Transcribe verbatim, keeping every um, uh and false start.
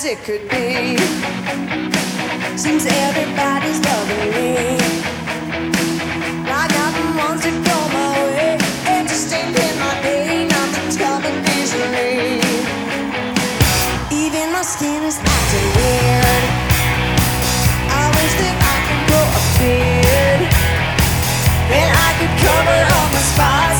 as it could be. Seems everybody's loving me. I got the ones that go my way, and just ain't in my day. Nothing's coming easily. Even my skin is acting weird. I wish that I could grow a beard, and I could cover all my spots.